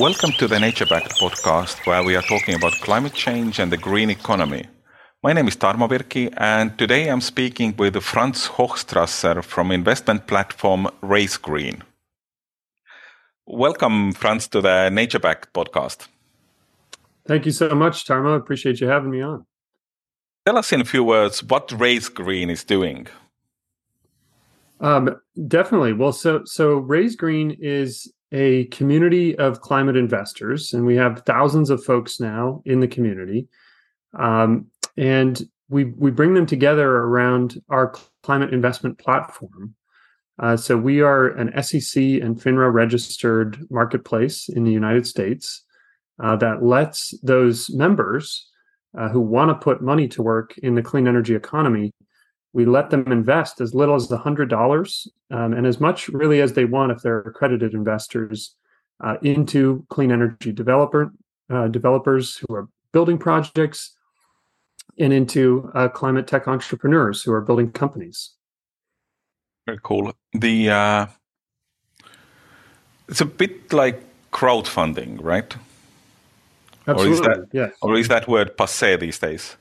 Welcome to the Nature Backed podcast, where we are talking about climate change and the green economy. My name is Tarmo Virki, and today I'm speaking with Franz Hochstrasser from investment platform Raise Green. Welcome, Franz, to the Nature Backed podcast. Thank you so much, Tarmo. I appreciate you having me on. Tell us in a few words what Raise Green is doing. Definitely. Well, so Raise Green is a community of climate investors, and we have thousands of folks now in the community. And we bring them together around our climate investment platform. So we are an SEC and FINRA registered marketplace in the United States that lets those members who want to put money to work in the clean energy economy. We let them invest as little as $100 and as much really as they want if they're accredited investors into clean energy developers who are building projects and into climate tech entrepreneurs who are building companies. Very cool. It's a bit like crowdfunding, right? Absolutely, Or is that word passé these days?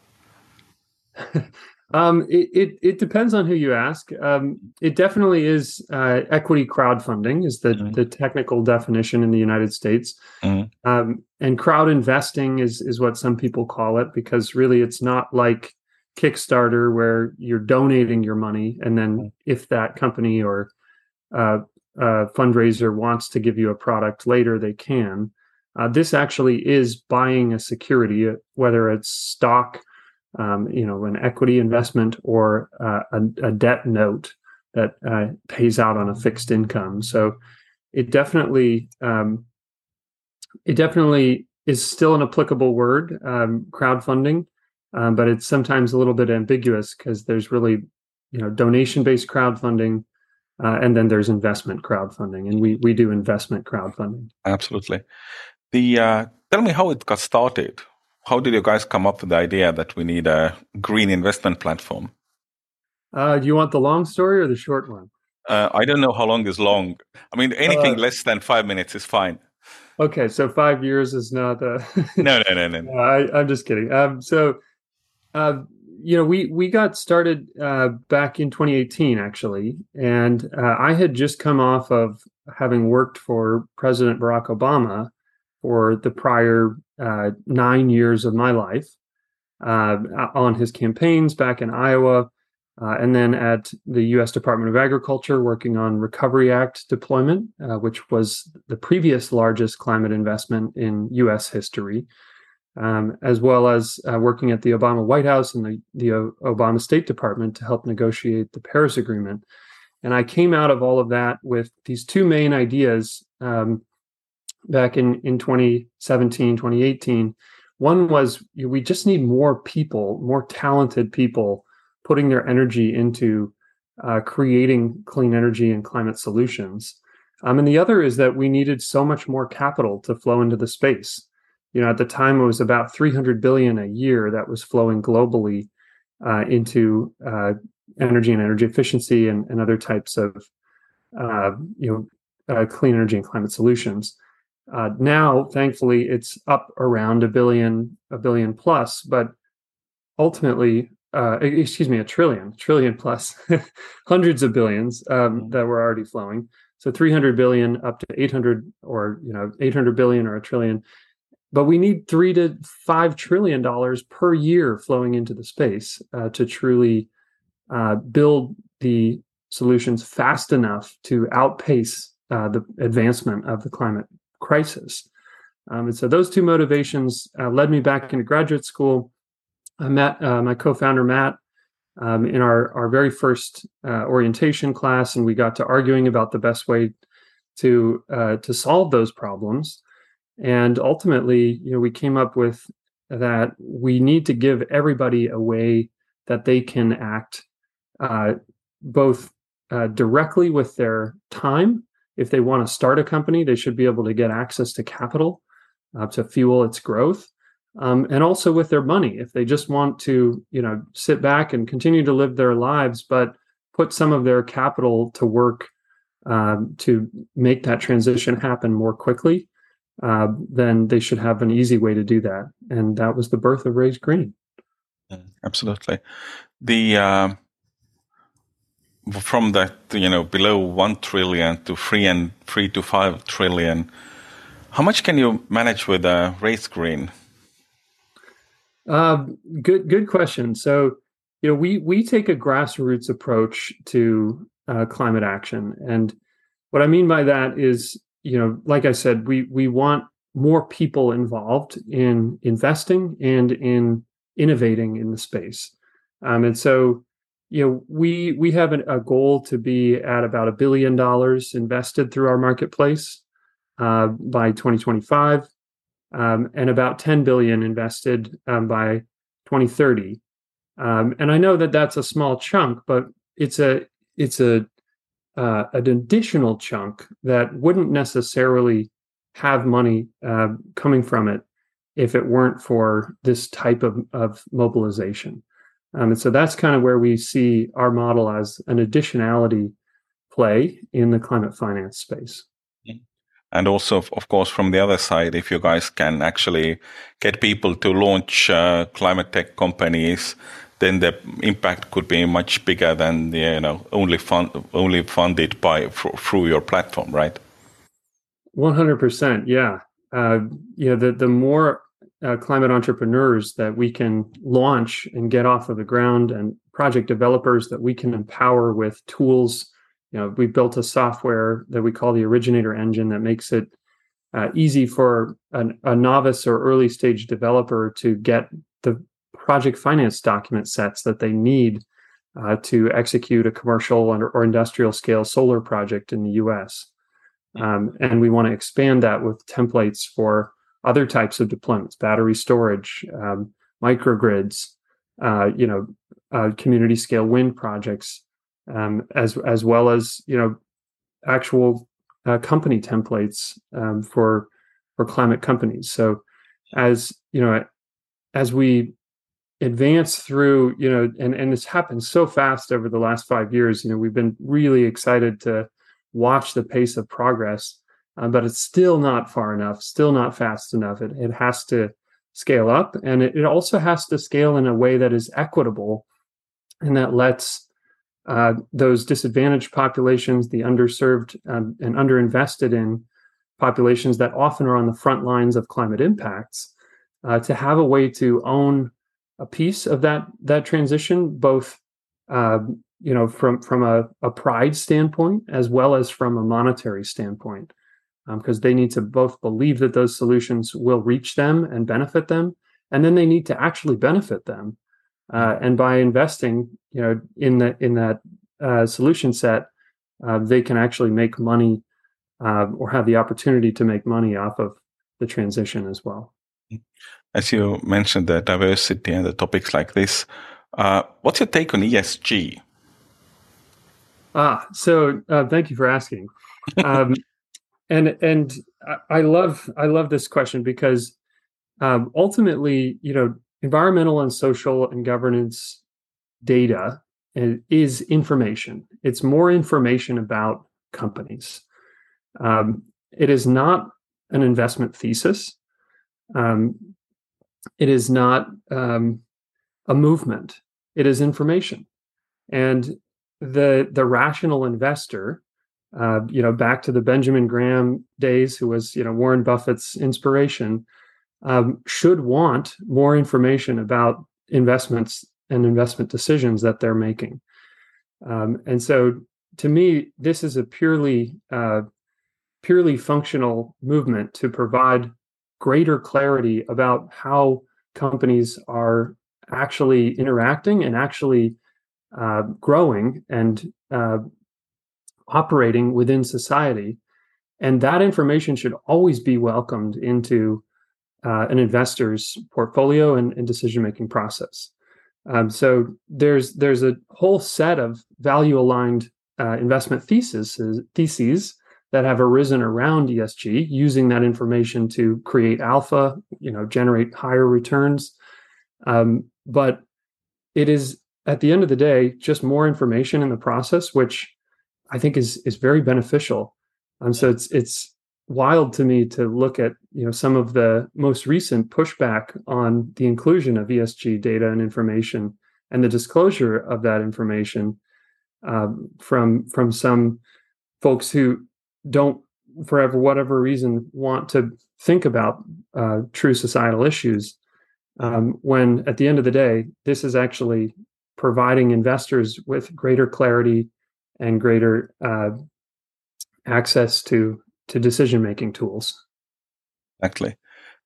It depends on who you ask. It definitely is equity crowdfunding is the technical definition in the United States. And crowd investing is what some people call it, because really it's not like Kickstarter where you're donating your money, and then if that company or fundraiser wants to give you a product later, they can. This actually is buying a security, whether it's stock, an equity investment, or a debt note that pays out on a fixed income. So it definitely is still an applicable word, crowdfunding, but it's sometimes a little bit ambiguous because there's really, donation-based crowdfunding, and then there's investment crowdfunding, and we do investment crowdfunding. Absolutely. Tell me how it got started. How did you guys come up with the idea that we need a green investment platform? Do you want the long story or the short one? I don't know how long is long. I mean, anything less than 5 minutes is fine. Okay, so 5 years is not... No. I'm just kidding. We got started back in 2018, actually, and I had just come off of having worked for President Barack Obama for the prior 9 years of my life on his campaigns back in Iowa, and then at the U.S. Department of Agriculture working on Recovery Act deployment, which was the previous largest climate investment in U.S. history, as well as working at the Obama White House and the Obama State Department to help negotiate the Paris Agreement. And I came out of all of that with these two main ideas back in 2017, 2018. One was we just need more people, more talented people putting their energy into creating clean energy and climate solutions. And the other is that we needed so much more capital to flow into the space. At the time, it was about $300 billion a year that was flowing globally into energy and energy efficiency and other types of clean energy and climate solutions. Now, thankfully, it's up around a billion plus, but ultimately, a trillion plus, hundreds of billions that were already flowing. So 300 billion up to 800 billion or a trillion. But we need $3 to $5 trillion per year flowing into the space to truly build the solutions fast enough to outpace the advancement of the climate crisis. And so those two motivations led me back into graduate school. I met my co-founder, Matt, in our very first orientation class, and we got to arguing about the best way to solve those problems. And ultimately, we came up with that we need to give everybody a way that they can act both directly with their time. If they want to start a company, they should be able to get access to capital to fuel its growth, and also with their money. If they just want to, sit back and continue to live their lives, but put some of their capital to work to make that transition happen more quickly, then they should have an easy way to do that. And that was the birth of Raise Green. Absolutely. The from that, below 1 trillion to 3 to 5 trillion, how much can you manage with Raise Green? Good question. So, we take a grassroots approach to climate action, and what I mean by that is, like I said, we want more people involved in investing and in innovating in the space, and so we have a goal to be at about $1 billion invested through our marketplace by 2025. And about 10 billion invested by 2030. And I know that that's a small chunk, but it's an additional chunk that wouldn't necessarily have money coming from it if it weren't for this type of mobilization. And so that's kind of where we see our model as an additionality play in the climate finance space. And also, of course, from the other side, if you guys can actually get people to launch climate tech companies, then the impact could be much bigger than only funded through your platform, right? 100%, yeah. The more climate entrepreneurs that we can launch and get off of the ground, and project developers that we can empower with tools. We built a software that we call the Originator Engine that makes it easy for a novice or early stage developer to get the project finance document sets that they need to execute a commercial or industrial scale solar project in the US. And we want to expand that with templates for other types of deployments, battery storage, microgrids, community scale wind projects. As well as actual company templates for climate companies. So as we advance through, and it's happened so fast over the last 5 years. We've been really excited to watch the pace of progress, but it's still not far enough, still not fast enough. It has to scale up, and it also has to scale in a way that is equitable and that lets those disadvantaged populations, the underserved and underinvested in populations that often are on the front lines of climate impacts, to have a way to own a piece of that transition, both from a pride standpoint as well as from a monetary standpoint, because they need to both believe that those solutions will reach them and benefit them, and then they need to actually benefit them. And by investing, in that solution set, they can actually make money or have the opportunity to make money off of the transition as well. As you mentioned, the diversity and the topics like this, what's your take on ESG? So thank you for asking. And I love this question because ultimately, environmental and social and governance data is information. It's more information about companies. It is not an investment thesis. It is not a movement. It is information. And the rational investor, back to the Benjamin Graham days, who was Warren Buffett's inspiration, should want more information about investments and investment decisions that they're making. And so to me, this is a purely functional movement to provide greater clarity about how companies are actually interacting and actually growing and operating within society. And that information should always be welcomed into an investor's portfolio and decision-making process. So there's a whole set of value-aligned investment theses that have arisen around ESG, using that information to create alpha, generate higher returns. But it is, at the end of the day, just more information in the process, which I think is very beneficial. So it's wild to me to look at some of the most recent pushback on the inclusion of ESG data and information and the disclosure of that information from some folks who don't, for whatever reason, want to think about true societal issues. When at the end of the day, this is actually providing investors with greater clarity and greater access to decision-making tools. Exactly.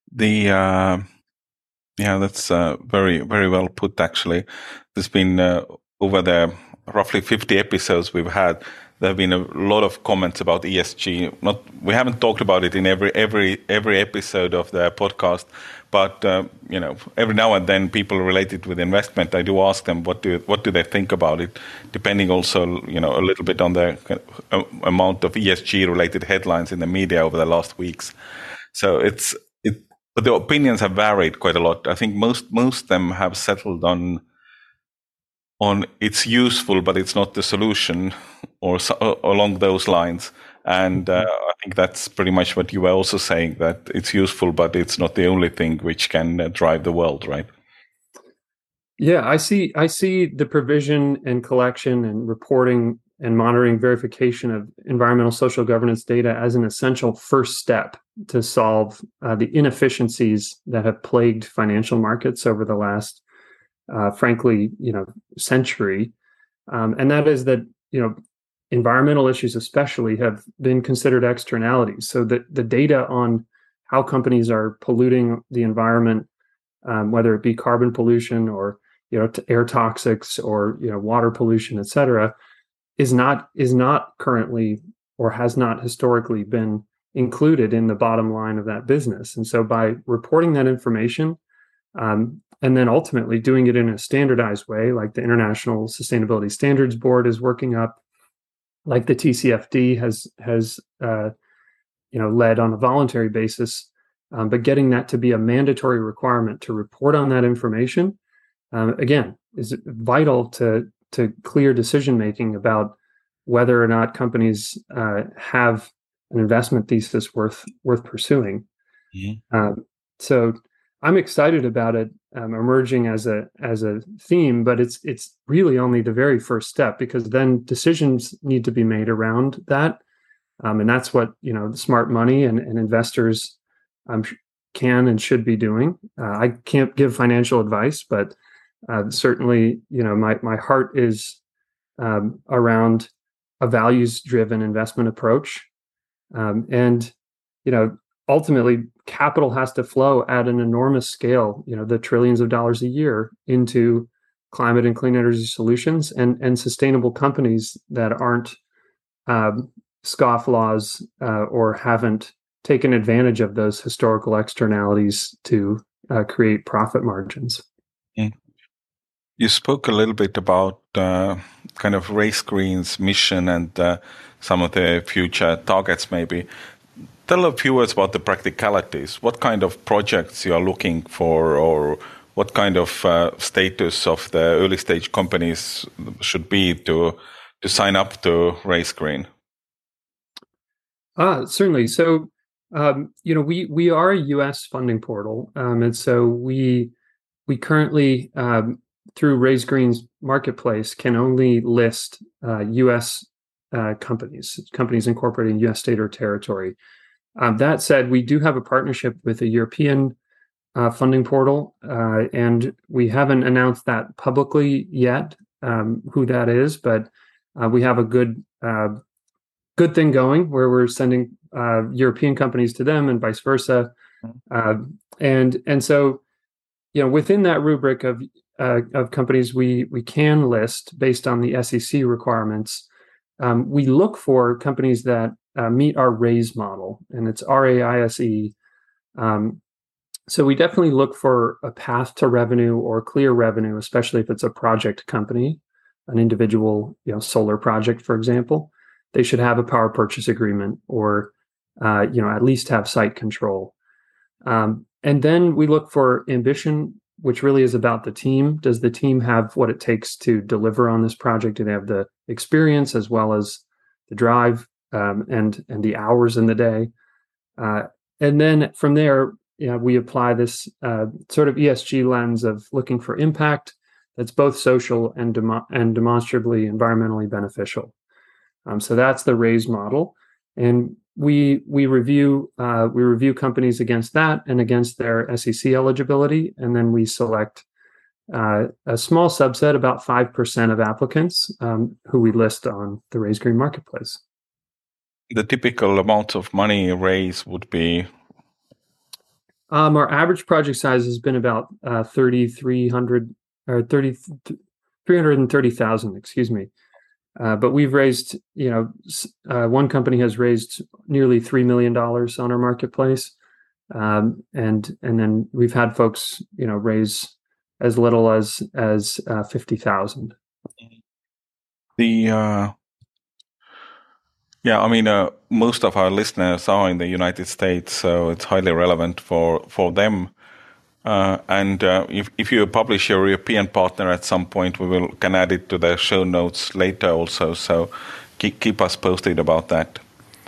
That's very, very well put, actually. There's been over the roughly 50 episodes we've had, there have been a lot of comments about ESG. We haven't talked about it in every episode of the podcast, but every now and then people related with investment, I do ask them what do they think about it, depending also a little bit on the amount of ESG related headlines in the media over the last weeks. So but the opinions have varied quite a lot. I think most of them have settled on it's useful, but it's not the solution, or along those lines. And I think that's pretty much what you were also saying, that it's useful, but it's not the only thing which can drive the world, right? Yeah, I see the provision and collection and reporting and monitoring verification of environmental social governance data as an essential first step to solve the inefficiencies that have plagued financial markets over the last, frankly, century. And that is that, environmental issues especially have been considered externalities. So that the data on how companies are polluting the environment, whether it be carbon pollution or air toxics or water pollution, et cetera, is not currently or has not historically been included in the bottom line of that business. And so by reporting that information, and then ultimately doing it in a standardized way, like the International Sustainability Standards Board is working up, like the TCFD has led on a voluntary basis, but getting that to be a mandatory requirement to report on that information, again, is vital to clear decision making about whether or not companies have an investment thesis worth pursuing. Mm-hmm. So I'm excited about it emerging as a theme, but it's really only the very first step, because then decisions need to be made around that, and that's what the smart money and investors can and should be doing. I can't give financial advice, but certainly my heart is around a values-driven investment approach, and ultimately, capital has to flow at an enormous scale, the trillions of dollars a year, into climate and clean energy solutions and sustainable companies that aren't scofflaws or haven't taken advantage of those historical externalities to create profit margins. Mm. You spoke a little bit about kind of RaceGreen's mission and some of the future targets, maybe. Tell a few words about the practicalities. What kind of projects you are looking for, or what kind of status of the early stage companies should be to sign up to RaceGreen? Certainly. So, we are a U.S. funding portal, and so we currently through RaceGreen's marketplace can only list U.S. companies incorporated in U.S. state or territory. That said, we do have a partnership with a European funding portal, and we haven't announced that publicly yet, who that is, but we have a good thing going where we're sending European companies to them and vice versa. And so, within that rubric of companies we can list based on the SEC requirements, we look for companies that meet our RAISE model, and it's RAISE. So we definitely look for a path to revenue or clear revenue, especially if it's a project company, an individual, solar project, for example. They should have a power purchase agreement or, at least have site control. And then we look for ambition, which really is about the team. Does the team have what it takes to deliver on this project? Do they have the experience as well as the drive and the hours in the day? And then from there, we apply this sort of ESG lens of looking for impact that's both social and demonstrably environmentally beneficial. So that's the RAISE model, and we review companies against that and against their SEC eligibility, and then we select a small subset, about 5% of applicants, who we list on the Raise Green marketplace. The typical amount of money raised would be? Our average project size has been about 330,000, excuse me. But we've raised, one company has raised nearly $3 million on our marketplace. And then we've had folks, raise as little as 50,000. Most of our listeners are in the United States, so it's highly relevant for them. If you publish your European partner at some point, we can add it to the show notes later also. So keep us posted about that.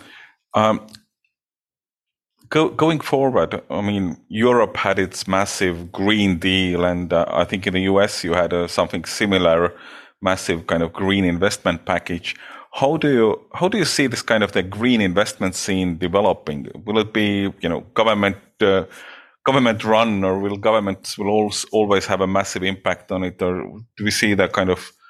Going forward, Europe had its massive Green Deal, and I think in the US you had something similar, massive kind of green investment package. How do you see this kind of the green investment scene developing? Will it be government run, or will governments always have a massive impact on it, or do you see that kind of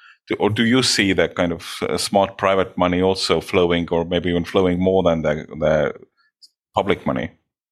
smart private money also flowing, or maybe even flowing more than the public money?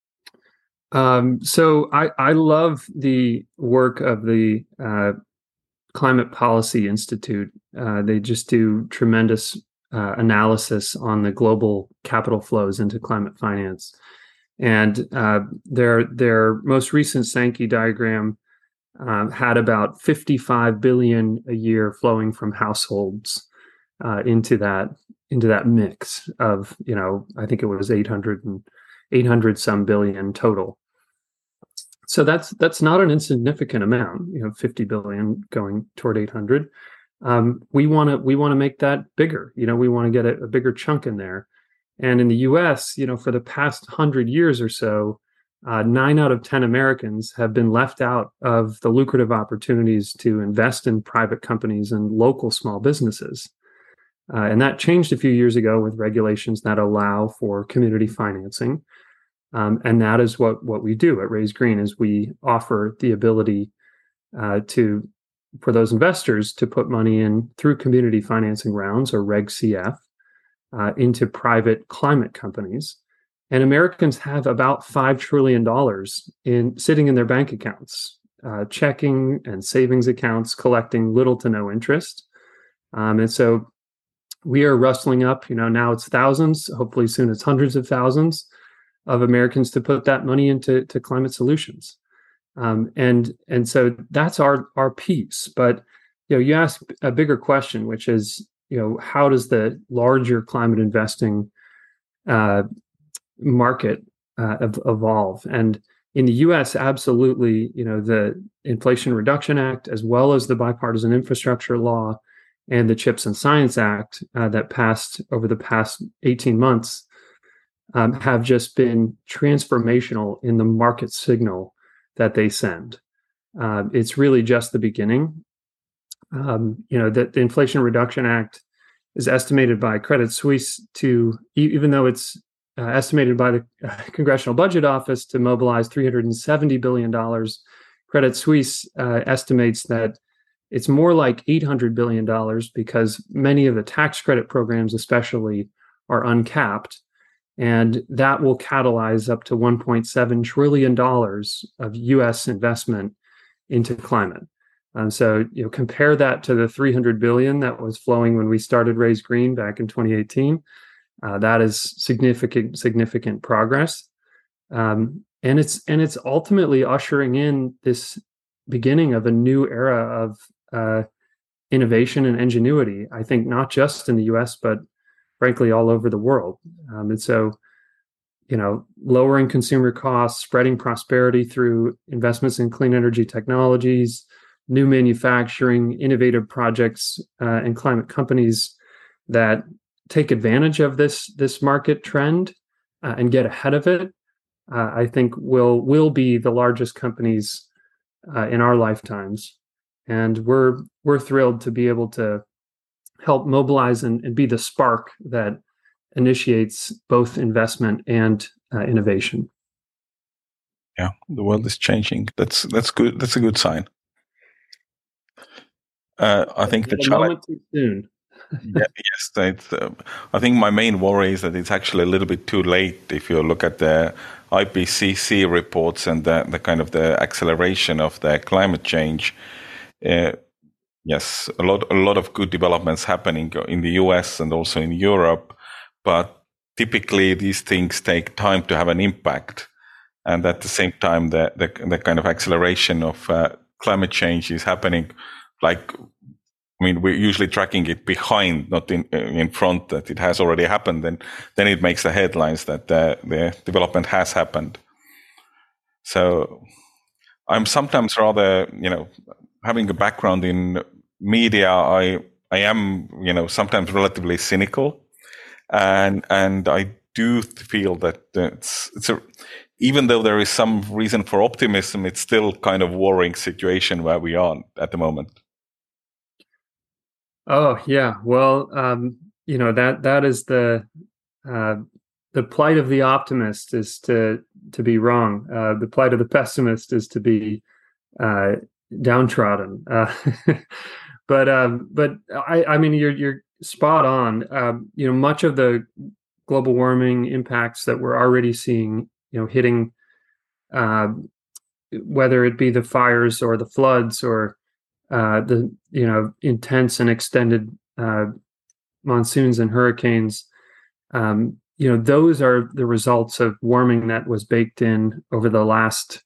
So I love the work of the Climate Policy Institute. They just do tremendous analysis on the global capital flows into climate finance. And their most recent Sankey diagram had about 55 billion a year flowing from households into that mix of, I think it was 800 some billion total. So that's not an insignificant amount, 50 billion going toward 800. We want to make that bigger. We want to get a bigger chunk in there. And in the US, for the past 100 years or so, 9 out of 10 Americans have been left out of the lucrative opportunities to invest in private companies and local small businesses. And that changed a few years ago with regulations that allow for community financing. And that is what we do at Raise Green, is we offer the ability for those investors to put money in through community financing rounds, or Reg CF, into private climate companies. And Americans have about $5 trillion sitting in their bank accounts, checking and savings accounts, collecting little to no interest. And so we are rustling up, now it's thousands, hopefully soon it's hundreds of thousands of Americans to put that money into climate solutions. And so that's our piece. But, you ask a bigger question, which is, how does the larger climate investing market evolve? And in the U.S., absolutely, the Inflation Reduction Act, as well as the Bipartisan Infrastructure Law and the CHIPS and Science Act that passed over the past 18 months, have just been transformational in the market signal that they send. It's really just the beginning. That the Inflation Reduction Act is estimated by Credit Suisse even though it's estimated by the Congressional Budget Office to mobilize $370 billion, Credit Suisse estimates that it's more like $800 billion, because many of the tax credit programs especially are uncapped. And that will catalyze up to $1.7 trillion of U.S. investment into climate. So compare that to the $300 billion that was flowing when we started Raise Green back in 2018. That is significant progress, and it's ultimately ushering in this beginning of a new era of innovation and ingenuity. I think not just in the U.S., but frankly all over the world. And so, lowering consumer costs, spreading prosperity through investments in clean energy technologies, new manufacturing, innovative projects, and climate companies that take advantage of this market trend and get ahead of it, I think will be the largest companies in our lifetimes, and we're thrilled to be able to help mobilize and be the spark that initiates both investment and innovation. Yeah, the world is changing. That's good. That's a good sign. I think the challenge. Moment too soon. Yes, I think my main worry is that it's actually a little bit too late if you look at the IPCC reports and the kind of the acceleration of the climate change. Yes, a lot of good developments happening in the US and also in Europe, but typically these things take time to have an impact. And at the same time, the kind of acceleration of climate change is happening. Like, I mean, we're usually tracking it behind, not in front. That it has already happened, then it makes the headlines that the development has happened. So, I'm sometimes rather, having a background in media, I am, sometimes relatively cynical, and I do feel that even though there is some reason for optimism, it's still kind of worrying situation where we are at the moment. Oh yeah, well, that is the plight of the optimist is to be wrong. The plight of the pessimist is to be downtrodden. But I mean, you're spot on. Much of the global warming impacts that we're already seeing, hitting, whether it be the fires or the floods or the intense and extended monsoons and hurricanes, those are the results of warming that was baked in over the last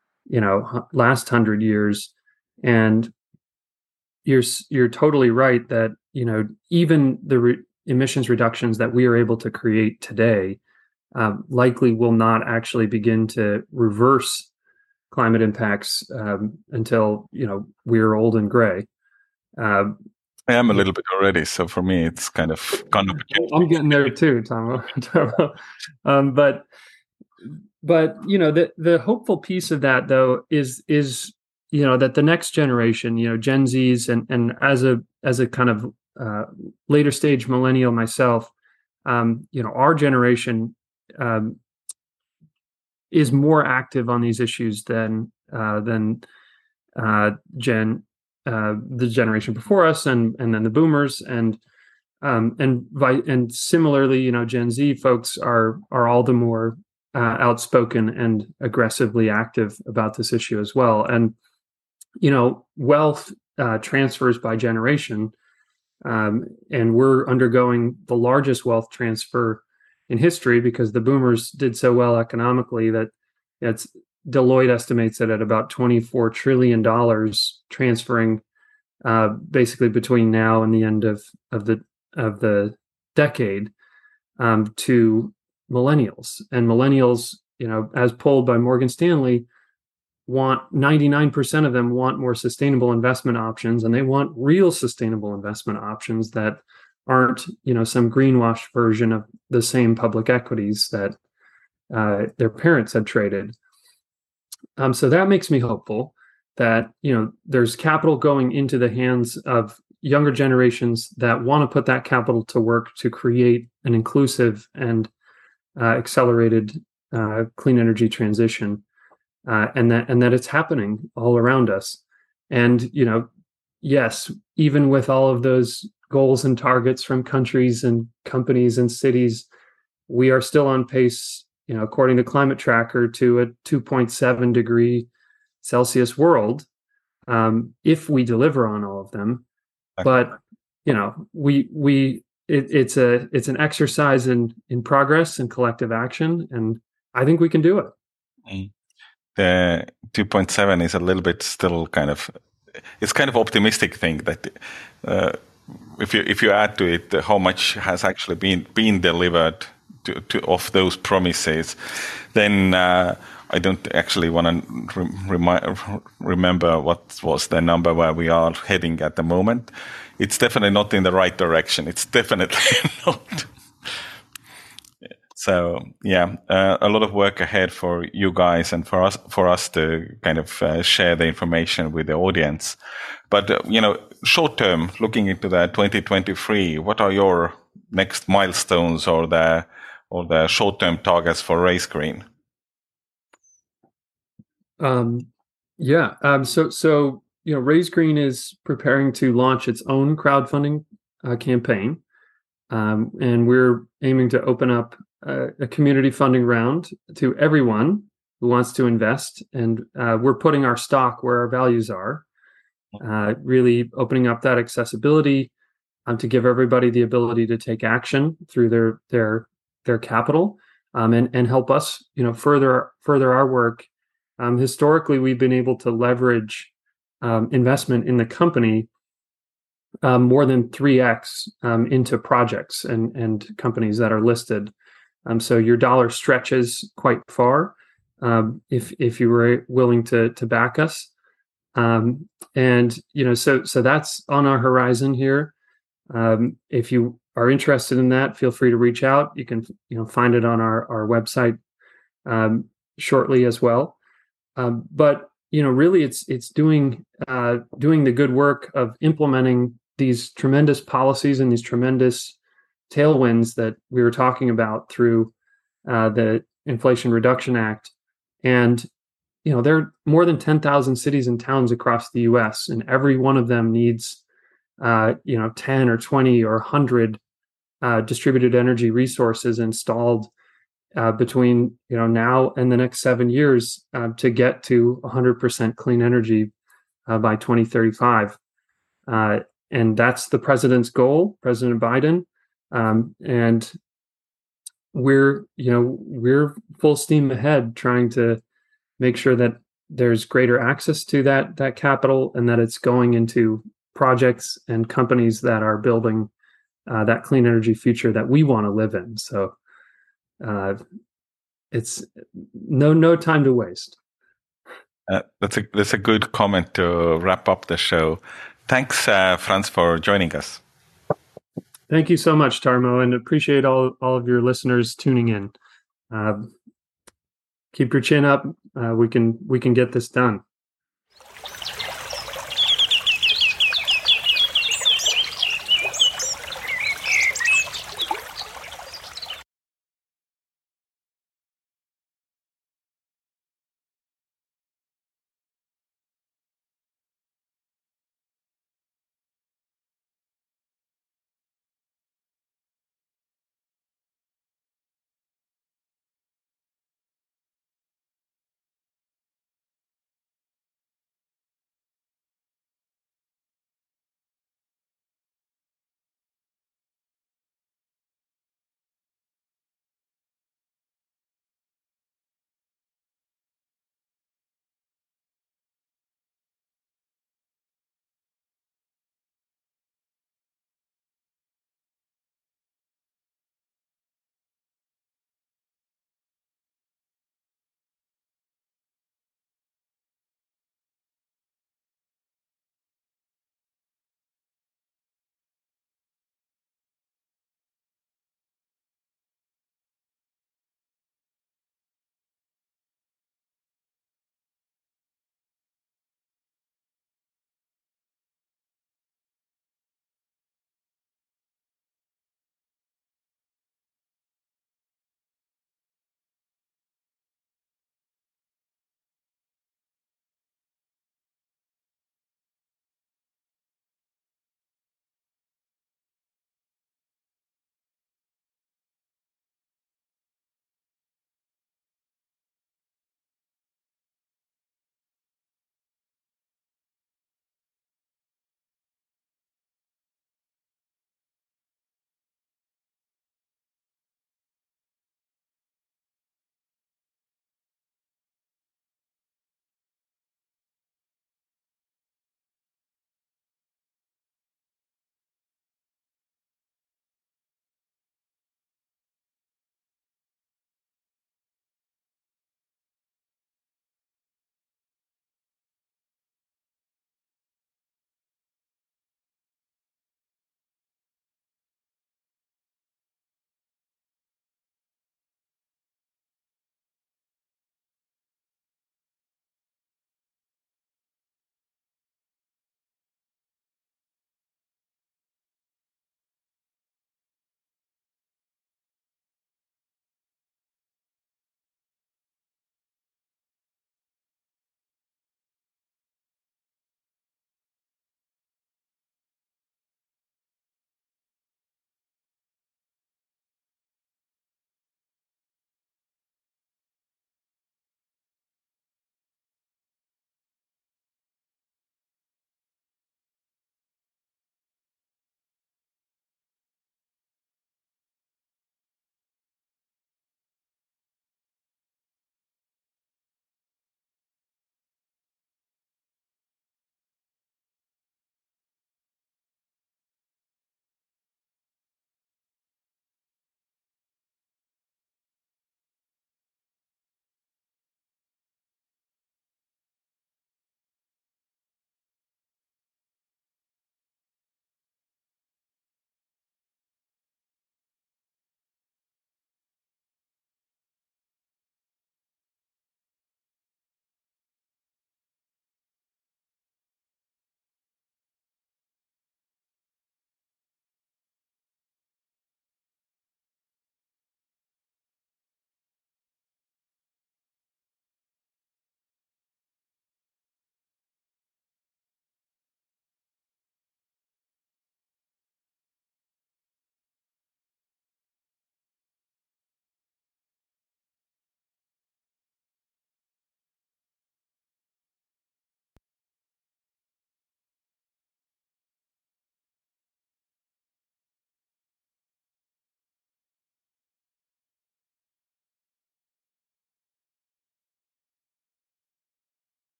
100 years. And you're totally right that even the emissions reductions that we are able to create today likely will not actually begin to reverse climate impacts until we're old and gray. I am a little bit already, so for me it's kind of I'm getting there too, Tom. But the hopeful piece of that though is that the next generation, Gen Zs, and as a kind of later stage millennial myself, our generation is more active on these issues than the generation before us, and then the boomers, and similarly, Gen Z folks are all the more outspoken and aggressively active about this issue as well. And wealth transfers by generation, and we're undergoing the largest wealth transfer in history because the boomers did so well economically that Deloitte estimates it at about $24 trillion transferring basically between now and the end of the decade to millennials. And millennials, as polled by Morgan Stanley, 99% of them want more sustainable investment options, and they want real sustainable investment options that aren't, some greenwash version of the same public equities that their parents had traded. So that makes me hopeful that, there's capital going into the hands of younger generations that want to put that capital to work to create an inclusive and accelerated clean energy transition, and that it's happening all around us. And yes, even with all of those goals and targets from countries and companies and cities, we are still on pace, according to Climate Tracker, to a 2.7 degree Celsius world, if we deliver on all of them. But it's an exercise in progress and collective action, and I think we can do it. The 2.7 is a little bit still it's kind of optimistic thing that if you add to it how much has actually been delivered to of those promises, then I don't actually want to remember what was the number where we are heading at the moment. It's definitely not in the right direction. It's definitely not. So yeah, a lot of work ahead for you guys and for us to kind of share the information with the audience. But short term, looking into the 2023, what are your next milestones or the short term targets for Raise Green? So Raise Green is preparing to launch its own crowdfunding campaign, and we're aiming to open up a community funding round to everyone who wants to invest, and we're putting our stock where our values are, really opening up that accessibility to give everybody the ability to take action through their capital, and help us further our work. Historically, we've been able to leverage investment in the company more than 3x into projects and companies that are listed. So your dollar stretches quite far if you were willing to back us. So that's on our horizon here. If you are interested in that, feel free to reach out. You can find it on our website shortly as well. But really, it's doing the good work of implementing these tremendous policies and these tremendous tailwinds that we were talking about through the Inflation Reduction Act. And there are more than 10,000 cities and towns across the U.S., and every one of them needs 10 or 20 or 100 distributed energy resources installed between now and the next 7 years to get to 100% clean energy by 2035, and that's the president's goal, President Biden, and we're full steam ahead trying to make sure that there's greater access to that capital, and that it's going into projects and companies that are building that clean energy future that we want to live in. So it's no time to waste. That's a good comment to wrap up the show. Thanks, Franz, for joining us. Thank you so much, Tarmo, and appreciate all of your listeners tuning in. Keep your chin up. We can get this done.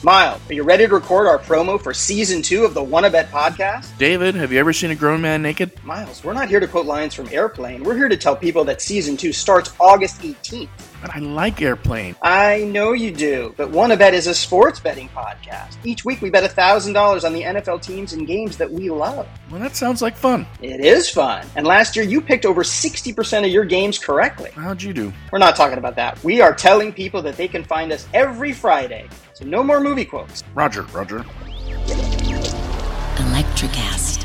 Miles, are you ready to record our promo for Season 2 of the Wannabet podcast? David, have you ever seen a grown man naked? Miles, we're not here to quote lines from Airplane. We're here to tell people that Season 2 starts August 18th. But I like Airplane. I know you do, but Wannabet is a sports betting podcast. Each week we bet $1,000 on the NFL teams and games that we love. Well, that sounds like fun. It is fun. And last year you picked over 60% of your games correctly. How'd you do? We're not talking about that. We are telling people that they can find us every Friday. So no more movie quotes. Roger. Electricast.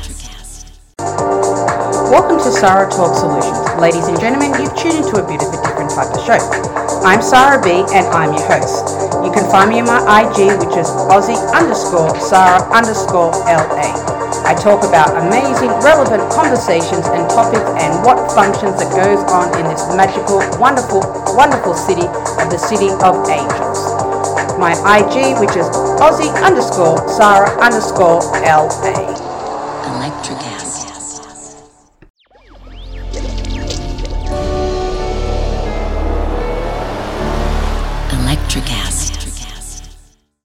Welcome to Sarah Talk Solutions. Ladies and gentlemen, you've tuned into a bit of a different type of show. I'm Sarah B and I'm your host. You can find me on my IG, which is Aussie_Sarah_LA. I talk about amazing, relevant conversations and topics and what functions that goes on in this magical, wonderful, wonderful city of the City of Angels. My IG, which is Aussie_Sarah_LA. Electricast. Electricast.